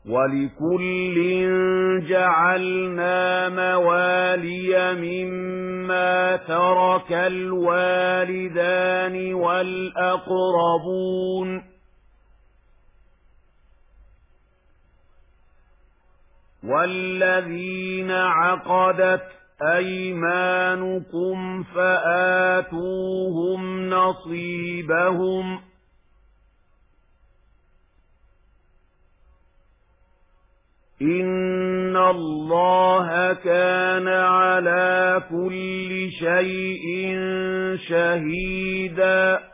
وَلِكُلٍّ جَعَلْنَا مَوَالِيَ مِمَّا تَرَكَ الْوَالِدَانِ وَالْأَقْرَبُونَ وَالَّذِينَ عَقَدَتْ أَيْمَانُكُمْ فَآتُوهُمْ نَصِيبَهُمْ ۖ إِنَّ اللَّهَ كَانَ عَلَى كُلِّ شَيْءٍ شَهِيدًا.